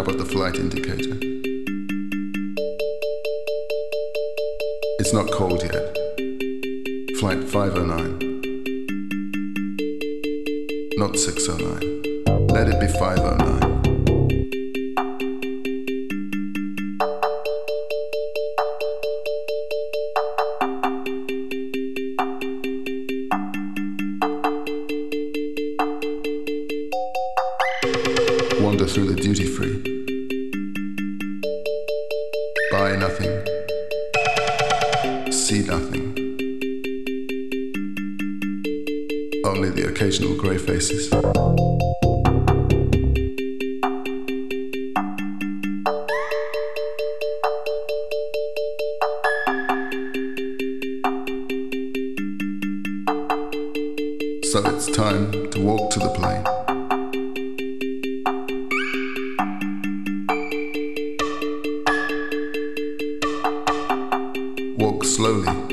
about the flight indicator? It's not cold yet. Flight 509. Not 609. Let it be 509. Wander through the duty free. Buy nothing. See nothing. Only the occasional grey faces. So it's time to walk to the plane. Walk slowly.